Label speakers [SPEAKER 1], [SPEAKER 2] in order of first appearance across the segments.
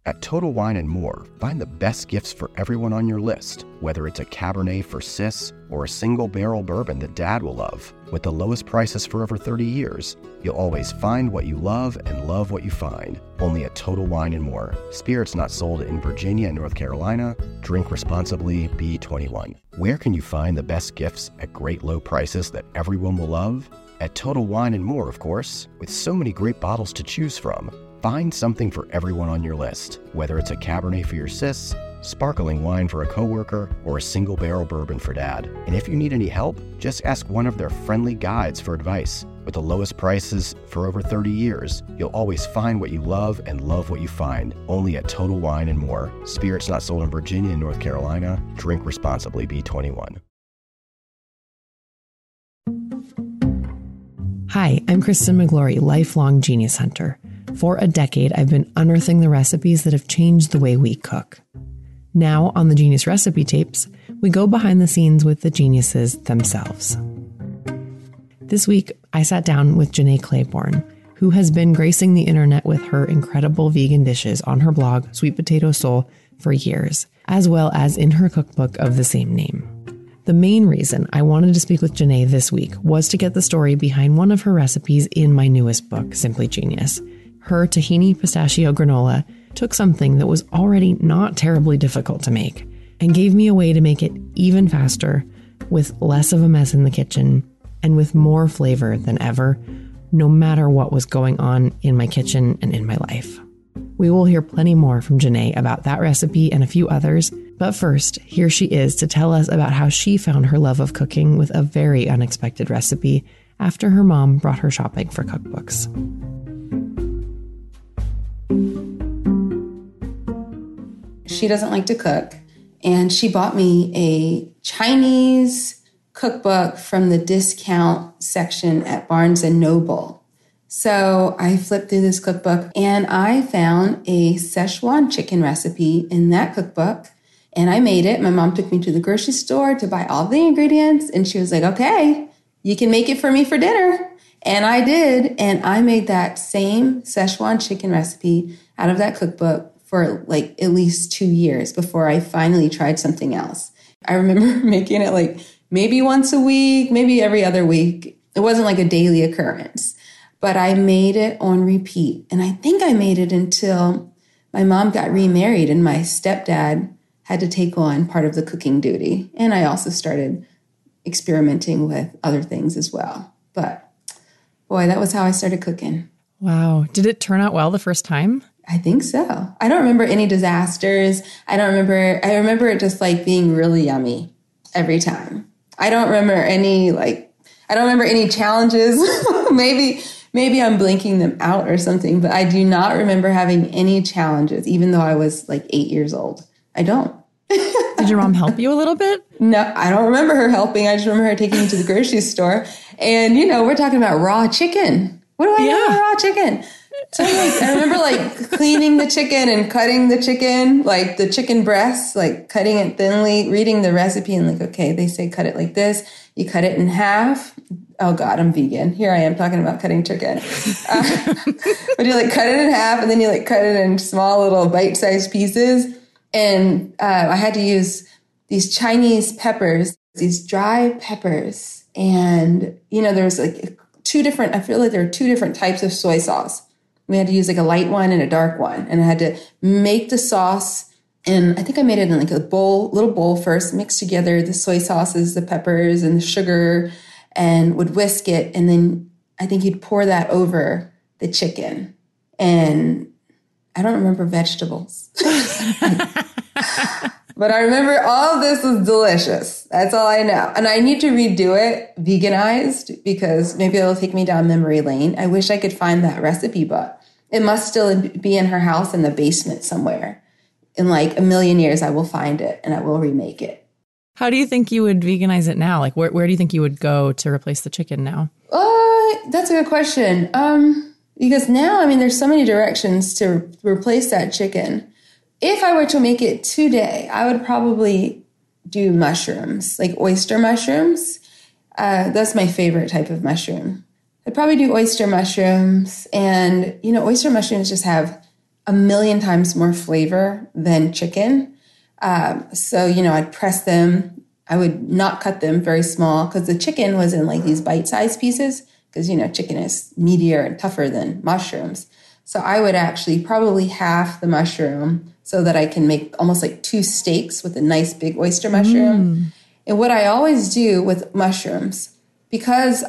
[SPEAKER 1] At Total Wine & More, find the best gifts for everyone on your list, whether it's a Cabernet for sis or a single barrel bourbon that Dad will love. With the lowest prices for over 30 years, you'll always find what you love and love what you find. Only at Total Wine & More. Spirits not sold in Virginia and North Carolina. Drink responsibly. Be 21. Where can you find the best gifts at great low prices that everyone will love? At Total Wine & More, of course. With so many great bottles to choose from. Find something for everyone on your list, whether it's a Cabernet for your sis, sparkling wine for a coworker, or a single barrel bourbon for Dad. And if you need any help, just ask one of their friendly guides for advice. With the lowest prices for over 30 years, you'll always find what you love and love what you find. Only at Total Wine & More. Spirits not sold in Virginia and North Carolina. Drink responsibly. Be 21.
[SPEAKER 2] Hi, I'm Kristen McGlory, lifelong Genius Hunter. For a decade, I've been unearthing the recipes that have changed the way we cook. Now, on the Genius Recipe Tapes, we go behind the scenes with the geniuses themselves. This week, I sat down with Jenée Claiborne, who has been gracing the internet with her incredible vegan dishes on her blog, Sweet Potato Soul, for years, as well as in her cookbook of the same name. The main reason I wanted to speak with Jenée this week was to get the story behind one of her recipes in my newest book, Simply Genius. Her tahini pistachio granola took something that was already not terribly difficult to make and gave me a way to make it even faster, with less of a mess in the kitchen, and with more flavor than ever, no matter what was going on in my kitchen and in my life. We will hear plenty more from Jenée about that recipe and a few others, but first, here she is to tell us about how she found her love of cooking with a very unexpected recipe after her mom brought her shopping for cookbooks.
[SPEAKER 3] She doesn't like to cook, and she bought me a Chinese cookbook from the discount section at Barnes & Noble. So I flipped through this cookbook, and I found a Szechuan chicken recipe in that cookbook, and I made it. My mom took me to the grocery store to buy all the ingredients, and she was like, okay, you can make it for me for dinner. And I did, and I made that same Szechuan chicken recipe out of that cookbook for like at least 2 years before I finally tried something else. I remember making it like maybe once a week, maybe every other week. It wasn't like a daily occurrence, but I made it on repeat. And I think I made it until my mom got remarried and my stepdad had to take on part of the cooking duty. And I also started experimenting with other things as well. But boy, that was how I started cooking.
[SPEAKER 2] Wow. Did it turn out well the first time?
[SPEAKER 3] I think so. I don't remember any disasters. I remember it just like being really yummy every time. I don't remember any challenges. maybe I'm blinking them out or something, but I do not remember having any challenges, even though I was like 8 years old. I don't.
[SPEAKER 2] Did your mom help you a little bit?
[SPEAKER 3] No, I don't remember her helping. I just remember her taking me to the grocery store. And, we're talking about raw chicken. What do I know about raw chicken? So I remember like cleaning the chicken and cutting the chicken, like the chicken breasts, like cutting it thinly, reading the recipe and like, okay, they say cut it like this. You cut it in half. Oh God, I'm vegan. Here I am talking about cutting chicken. But you like cut it in half and then you like cut it in small little bite-sized pieces. And I had to use these Chinese peppers, these dry peppers. And, there's like I feel like there are 2 different types of soy sauce. We had to use like a light one and a dark one. And I had to make the sauce. And I think I made it in like a little bowl first, mix together the soy sauces, the peppers and the sugar, and would whisk it. And then I think you'd pour that over the chicken. And I don't remember vegetables. But I remember all of this was delicious. That's all I know. And I need to redo it veganized because maybe it'll take me down memory lane. I wish I could find that recipe book. It must still be in her house in the basement somewhere. In like a million years, I will find it and I will remake it.
[SPEAKER 2] How do you think you would veganize it now? Like, where do you think you would go to replace the chicken now?
[SPEAKER 3] That's a good question. Because now, there's so many directions to replace that chicken. If I were to make it today, I would probably do mushrooms, like oyster mushrooms. That's my favorite type of mushroom. I'd probably do oyster mushrooms. And, oyster mushrooms just have a million times more flavor than chicken. So, I'd press them. I would not cut them very small because the chicken was in like these bite-sized pieces because, chicken is meatier and tougher than mushrooms. So I would actually probably half the mushroom so that I can make almost like 2 steaks with a nice big oyster mushroom. And what I always do with mushrooms, because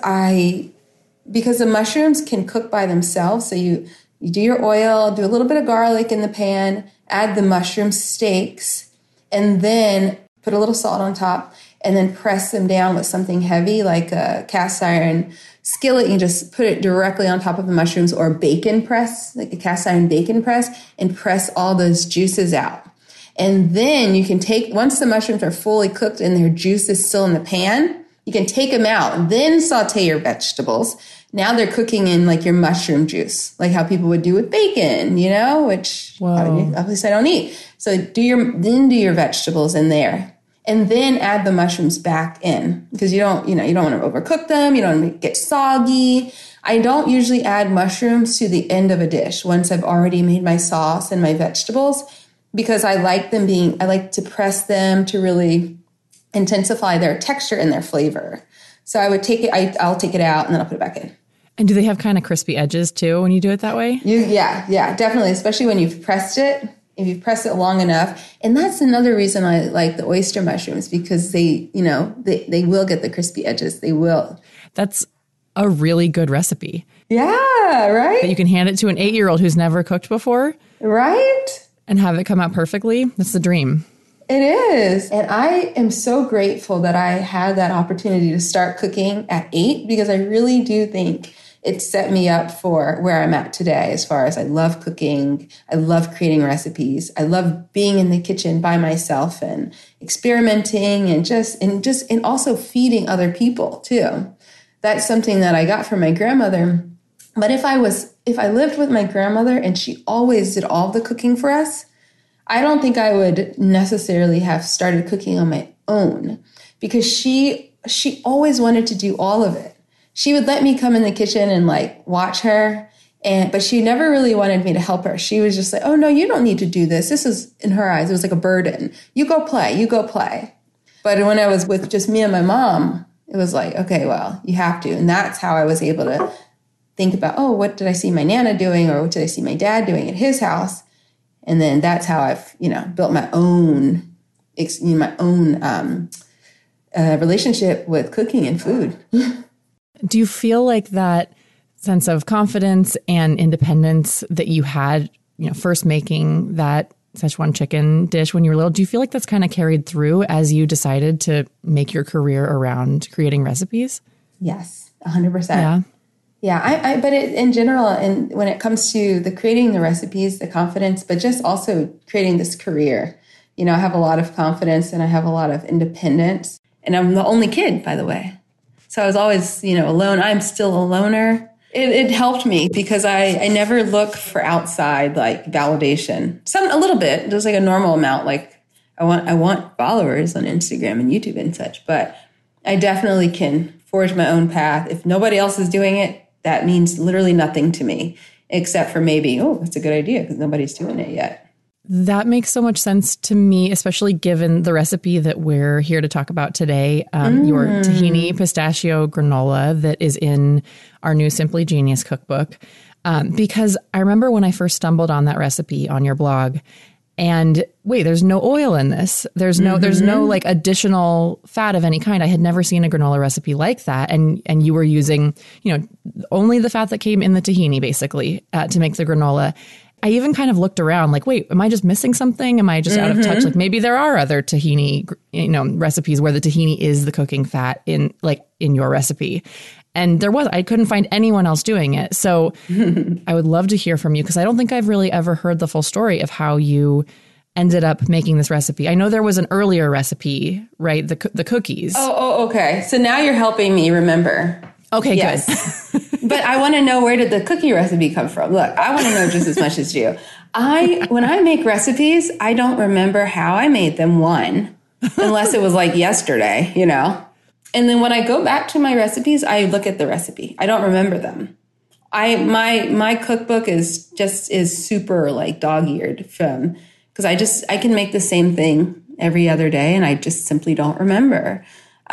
[SPEAKER 3] the mushrooms can cook by themselves. So you do your oil, do a little bit of garlic in the pan, add the mushroom steaks, and then put a little salt on top, and then press them down with something heavy like a cast iron skillet. You just put it directly on top of the mushrooms, or bacon press, like a cast iron bacon press, and press all those juices out. And then you can once the mushrooms are fully cooked and their juice is still in the pan, you can take them out, then saute your vegetables. Now they're cooking in like your mushroom juice, like how people would do with bacon, which obviously I don't eat. So do your vegetables in there, and then add the mushrooms back in, because you don't want to overcook them. You don't want to get soggy. I don't usually add mushrooms to the end of a dish once I've already made my sauce and my vegetables, because I like to press them to really intensify their texture and their flavor. So I would take it, I'll take it out and then I'll put it back in.
[SPEAKER 2] And do they have kind of crispy edges too when you do it that way?
[SPEAKER 3] Yeah, definitely. Especially when you've pressed it, if you've pressed it long enough. And that's another reason I like the oyster mushrooms, because they will get the crispy edges. They will.
[SPEAKER 2] That's a really good recipe.
[SPEAKER 3] Yeah, right?
[SPEAKER 2] That you can hand it to an 8-year-old who's never cooked before.
[SPEAKER 3] Right?
[SPEAKER 2] And have it come out perfectly. That's the dream.
[SPEAKER 3] It is. And I am so grateful that I had that opportunity to start cooking at 8, because I really do think it set me up for where I'm at today, as far as I love cooking. I love creating recipes. I love being in the kitchen by myself and experimenting and also feeding other people too. That's something that I got from my grandmother. But if I lived with my grandmother and she always did all the cooking for us, I don't think I would necessarily have started cooking on my own, because she always wanted to do all of it. She would let me come in the kitchen and like watch her, but she never really wanted me to help her. She was just like, "Oh no, you don't need to do this. This is," in her eyes, it was like a burden. You go play. But when I was with just me and my mom, it was like, okay, well, you have to. And that's how I was able to think about, oh, what did I see my Nana doing, or what did I see my dad doing at his house? And then that's how I've, built my own relationship with cooking and food.
[SPEAKER 2] Do you feel like that sense of confidence and independence that you had, first making that Szechuan chicken dish when you were little, do you feel like that's kind of carried through as you decided to make your career around creating recipes?
[SPEAKER 3] Yes, 100%.
[SPEAKER 2] Yeah.
[SPEAKER 3] Yeah, but in general, and when it comes to the creating the recipes, the confidence, but just also creating this career, I have a lot of confidence and I have a lot of independence. And I'm the only kid, by the way. So I was always, alone. I'm still a loner. It helped me because I never look for outside like validation. A little bit, just like a normal amount. Like I want followers on Instagram and YouTube and such, but I definitely can forge my own path. If nobody else is doing it, that means literally nothing to me, except for maybe, oh, that's a good idea because nobody's doing it yet.
[SPEAKER 2] That makes so much sense to me, especially given the recipe that we're here to talk about today, your tahini pistachio granola that is in our new Simply Genius cookbook. Because I remember when I first stumbled on that recipe on your blog, and wait, there's no oil in this. There's no like additional fat of any kind. I had never seen a granola recipe like that. And you were using, only the fat that came in the tahini basically to make the granola. I even kind of looked around like, wait, am I just missing something? Am I just out of touch? Like maybe there are other tahini, recipes where the tahini is the cooking fat in your recipe. And I couldn't find anyone else doing it. So I would love to hear from you because I don't think I've really ever heard the full story of how you ended up making this recipe. I know there was an earlier recipe, right? The cookies.
[SPEAKER 3] Oh, okay. So now you're helping me remember.
[SPEAKER 2] Okay, yes.
[SPEAKER 3] Good. But I want to know, where did the cookie recipe come from? Look, I want to know just as much as you. When I make recipes, I don't remember how I made them, unless it was like yesterday, And then when I go back to my recipes, I look at the recipe. I don't remember them. My cookbook is super like dog-eared because I can make the same thing every other day and I just simply don't remember.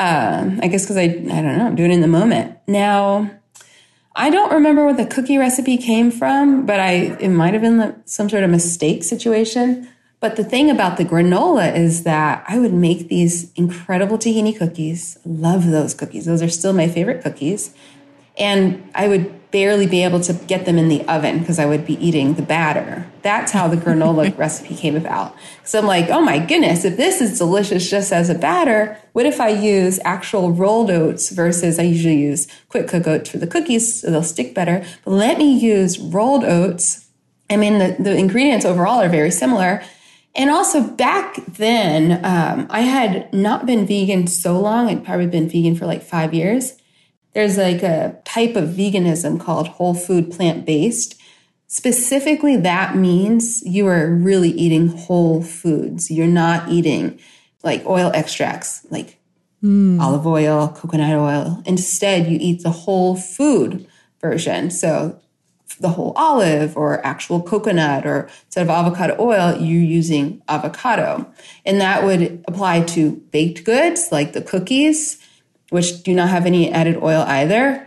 [SPEAKER 3] I guess because I don't know, I'm doing it in the moment. Now, I don't remember where the cookie recipe came from, but it might have been some sort of mistake situation. But the thing about the granola is that I would make these incredible tahini cookies. Love those cookies. Those are still my favorite cookies. And I would barely be able to get them in the oven because I would be eating the batter. That's how the granola recipe came about. So I'm like, oh my goodness, if this is delicious just as a batter, what if I use actual rolled oats versus I usually use quick cook oats for the cookies so they'll stick better. But let me use rolled oats. I mean, the ingredients overall are very similar. And also back then, I had not been vegan so long. I'd probably been vegan for like 5 years. There's like a type of veganism called whole food plant-based. Specifically, that means you are really eating whole foods. You're not eating like oil extracts, like olive oil, coconut oil. Instead, you eat the whole food version. So the whole olive or actual coconut, or instead of avocado oil, you're using avocado. And that would apply to baked goods like the cookies, which do not have any added oil either.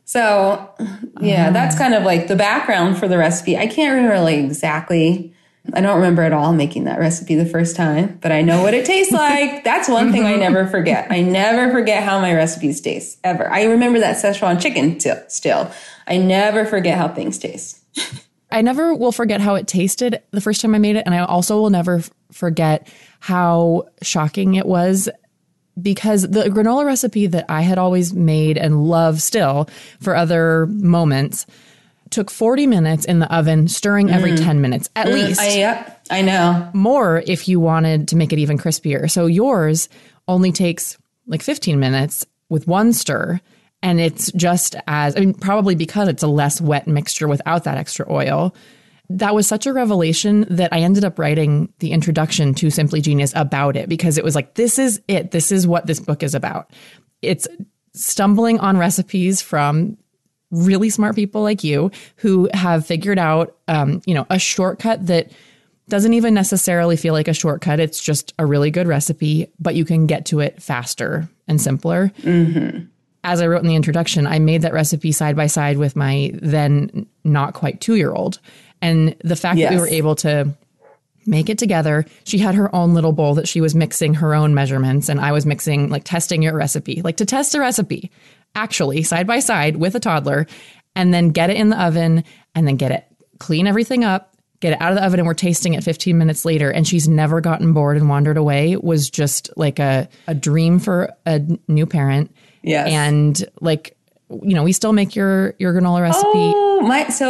[SPEAKER 3] So yeah, that's kind of like the background for the recipe. I can't remember like exactly. I don't remember at all making that recipe the first time, but I know what it tastes like. That's one thing I never forget. I never forget how my recipes taste, ever. I remember that Szechuan chicken still. I never forget how things taste.
[SPEAKER 2] I never will forget how it tasted the first time I made it. And I also will never forget how shocking it was, because the granola recipe that I had always made and love still for other moments took 40 minutes in the oven, stirring every 10 minutes at least.
[SPEAKER 3] Yep, I know.
[SPEAKER 2] More if you wanted to make it even crispier. So yours only takes like 15 minutes with one stir. And it's just as, I mean, probably because it's a less wet mixture without that extra oil. That was such a revelation that I ended up writing the introduction to Simply Genius about it, because it was like, this is it. This is what this book is about. It's stumbling on recipes from really smart people like you who have figured out, a shortcut that doesn't even necessarily feel like a shortcut. It's just a really good recipe, but you can get to it faster and simpler. Mm-hmm. As I wrote in the introduction, I made that recipe side by side with my then not quite 2-year-old. And the fact that we were able to make it together, she had her own little bowl that she was mixing her own measurements, and I was mixing, like testing your recipe, like to test a recipe, actually side by side with a toddler, and then get it in the oven and then clean everything up, get it out of the oven, and we're tasting it 15 minutes later. And she's never gotten bored and wandered away. It was just like a dream for a new parent.
[SPEAKER 3] Yes.
[SPEAKER 2] And like, we still make your granola recipe.
[SPEAKER 3] Oh,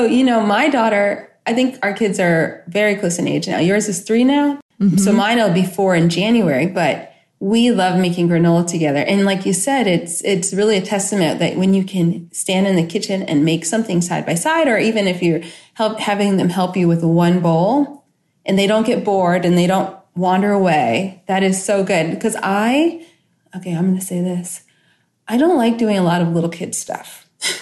[SPEAKER 3] my daughter, I think our kids are very close in age now. Yours is 3 now. Mm-hmm. So mine will be 4 in January, but we love making granola together. And like you said, it's really a testament that when you can stand in the kitchen and make something side by side, or even if you're having them help you with one bowl and they don't get bored and they don't wander away, that is so good. Because I'm going to say this. I don't like doing a lot of little kid stuff.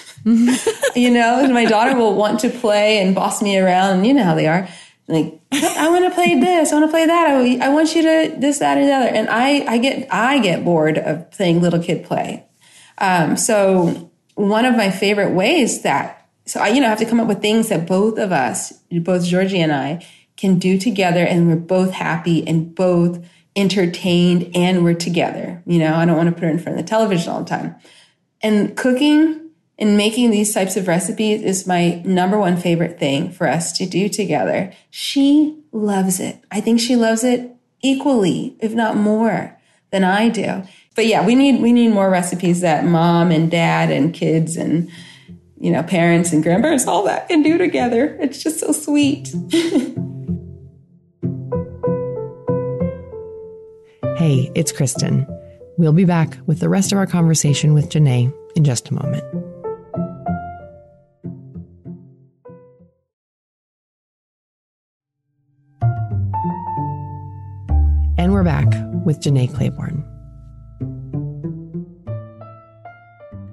[SPEAKER 3] My daughter will want to play and boss me around. You know how they are. Like, I want to play this. I want to play that. I want you to this, that, and the other. And I get bored of playing little kid play. So one of my favorite ways I have to come up with things that both of us, both Georgie and I, can do together, and we're both happy and both entertained and we're together. I don't want to put her in front of the television all the time. And cooking and making these types of recipes is my number one favorite thing for us to do together. She loves it. I think she loves it equally, if not more, than I do. But yeah, we need more recipes that mom and dad and kids and parents and grandparents, all that can do together. It's just so sweet.
[SPEAKER 2] Hey, it's Kristen. We'll be back with the rest of our conversation with Janae in just a moment. And we're back with Janae Claiborne.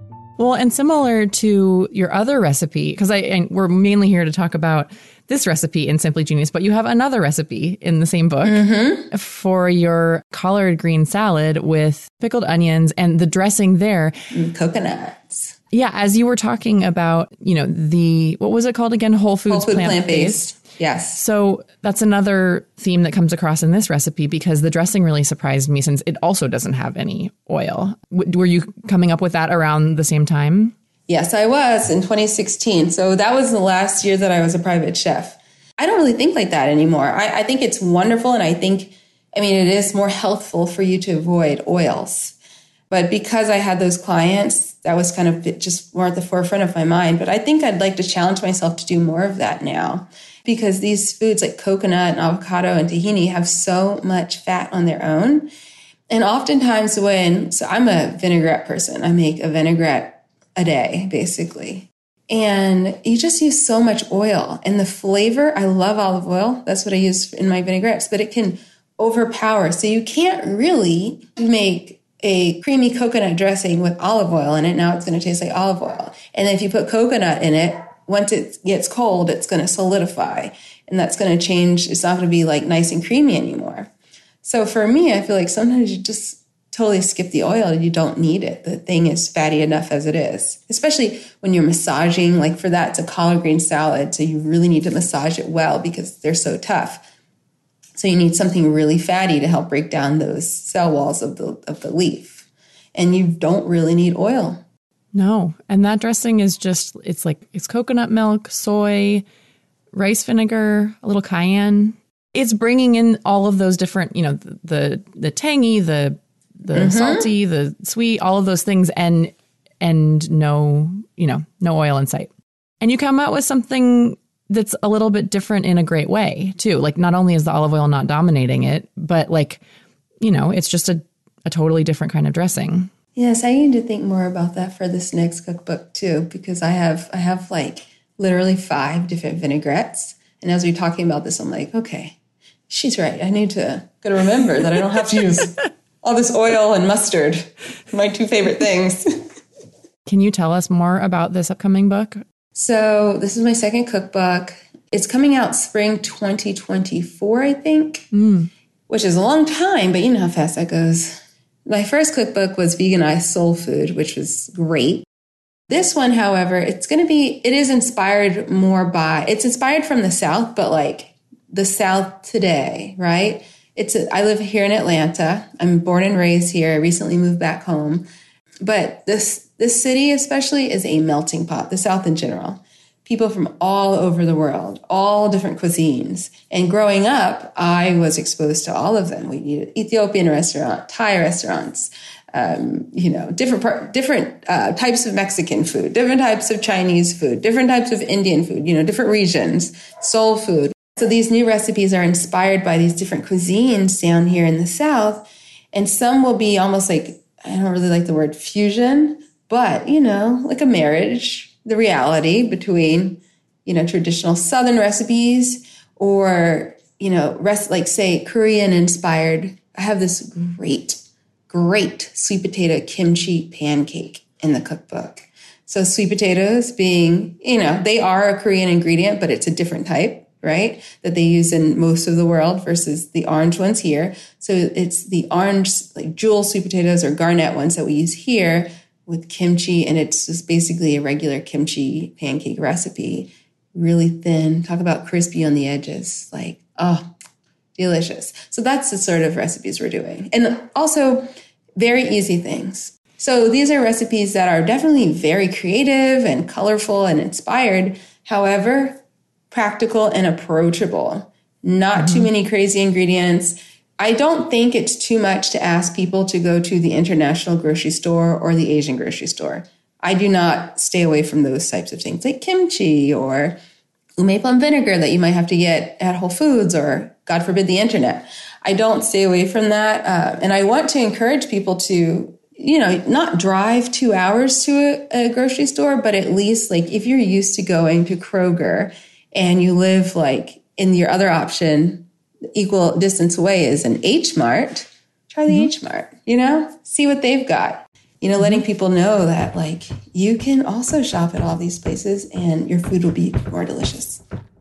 [SPEAKER 2] Well, and similar to your other recipe, because we're mainly here to talk about this recipe in Simply Genius, but you have another recipe in the same book for your collard green salad with pickled onions and the dressing there.
[SPEAKER 3] And coconuts.
[SPEAKER 2] Yeah, as you were talking about, what was it called again? Whole Foods plant-based.
[SPEAKER 3] Yes.
[SPEAKER 2] So that's another theme that comes across in this recipe because the dressing really surprised me since it also doesn't have any oil. Were you coming up with that around the same time?
[SPEAKER 3] Yes, I was in 2016. So that was the last year that I was a private chef. I don't really think like that anymore. I think it's wonderful. And it is more healthful for you to avoid oils. But because I had those clients, that was kind of just more at the forefront of my mind. But I think I'd like to challenge myself to do more of that now. Because these foods like coconut and avocado and tahini have so much fat on their own. And oftentimes so I'm a vinaigrette person. I make a vinaigrette a day, basically. And you just use so much oil. And the flavor, I love olive oil. That's what I use in my vinaigrettes. But it can overpower. So you can't really make a creamy coconut dressing with olive oil in it. Now it's going to taste like olive oil. And then if you put coconut in it, once it gets cold, it's going to solidify and that's going to change. It's not going to be like nice and creamy anymore. So for me, I feel like sometimes you just totally skip the oil. You don't need it. The thing is fatty enough as it is, especially when you're massaging. Like for that, it's a collard green salad. So you really need to massage it well because they're so tough. So you need something really fatty to help break down those cell walls of the leaf. And you don't really need oil.
[SPEAKER 2] No. And that dressing is just, it's coconut milk, soy, rice vinegar, a little cayenne. It's bringing in all of those different, the tangy, the salty, the sweet, all of those things and no oil in sight. And you come out with something that's a little bit different in a great way too. Like not only is the olive oil not dominating it, but it's just a totally different kind of dressing.
[SPEAKER 3] Yes, I need to think more about that for this next cookbook too, because I have like literally 5 different vinaigrettes. And as we're talking about this, I'm like, okay, she's right. I need to gotta remember that I don't have to use all this oil and mustard, my 2 favorite things.
[SPEAKER 2] Can you tell us more about this upcoming book?
[SPEAKER 3] So this is my second cookbook. It's coming out spring 2024, I think, which is a long time, but you know how fast that goes. My first cookbook was Veganized Soul Food, which was great. This one, however, it is inspired it's inspired from the South, but like the South today, right? I live here in Atlanta. I'm born and raised here. I recently moved back home. But this city especially is a melting pot, the South in general. People from all over the world, all different cuisines. And growing up, I was exposed to all of them. We needed Ethiopian restaurant, Thai restaurants, different types of Mexican food, different types of Chinese food, different types of Indian food, different regions, soul food. So these new recipes are inspired by these different cuisines down here in the South. And some will be almost like, I don't really like the word fusion, but, like a marriage, the reality between, traditional Southern recipes or, like say Korean inspired. I have this great sweet potato kimchi pancake in the cookbook. So sweet potatoes being, they are a Korean ingredient, but it's a different type, right? That they use in most of the world versus the orange ones here. So it's the orange, like jewel sweet potatoes or garnet ones that we use here with kimchi. And it's just basically a regular kimchi pancake recipe, really thin. Talk about crispy on the edges, delicious. So that's the sort of recipes we're doing. And also very easy things. So these are recipes that are definitely very creative and colorful and inspired. However, practical and approachable. Not too many crazy ingredients. I don't think it's too much to ask people to go to the international grocery store or the Asian grocery store. I do not stay away from those types of things like kimchi or ume plum vinegar that you might have to get at Whole Foods or, God forbid, the internet. I don't stay away from that. And I want to encourage people to, not drive 2 hours to a grocery store, but at least if you're used to going to Kroger and you live in your other option, equal distance away is an H Mart, try the H Mart, see what they've got. letting people know that like you can also shop at all these places and your food will be more delicious.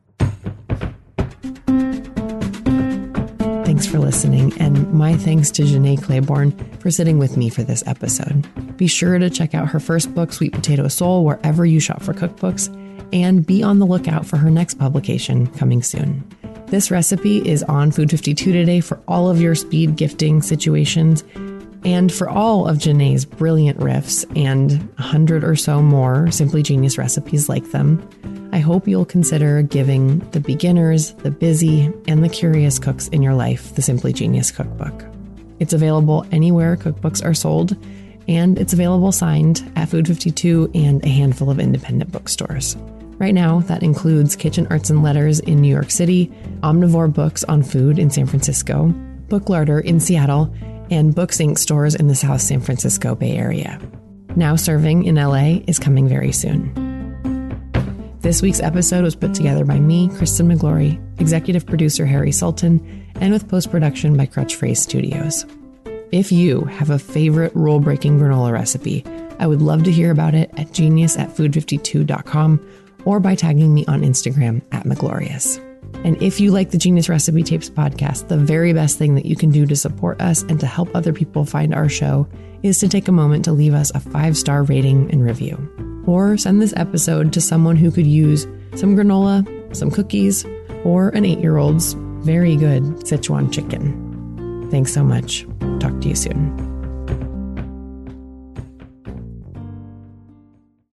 [SPEAKER 2] Thanks for listening, and my thanks to Janae Claiborne for sitting with me for this episode. Be sure to check out her first book, Sweet Potato Soul, wherever you shop for cookbooks, and be on the lookout for her next publication coming soon. This recipe is on Food 52 today for all of your speed gifting situations, and for all of Janae's brilliant riffs and 100 or so more Simply Genius recipes like them. I hope you'll consider giving the beginners, the busy, and the curious cooks in your life the Simply Genius cookbook. It's available anywhere cookbooks are sold, and it's available signed at Food 52 and a handful of independent bookstores. Right now, that includes Kitchen Arts and Letters in New York City, Omnivore Books on Food in San Francisco, Book Larder in Seattle, and Books Inc. stores in the South San Francisco Bay Area. Now Serving in LA is coming very soon. This week's episode was put together by me, Kristen McGlory, executive producer Harry Sultan, and with post-production by Crutch Phrase Studios. If you have a favorite rule-breaking granola recipe, I would love to hear about it at genius@food52.com or by tagging me on Instagram @McGlorious. And if you like the Genius Recipe Tapes podcast, the very best thing that you can do to support us and to help other people find our show is to take a moment to leave us a 5-star rating and review. Or send this episode to someone who could use some granola, some cookies, or an 8-year-old's very good Sichuan chicken. Thanks so much. Talk to you soon.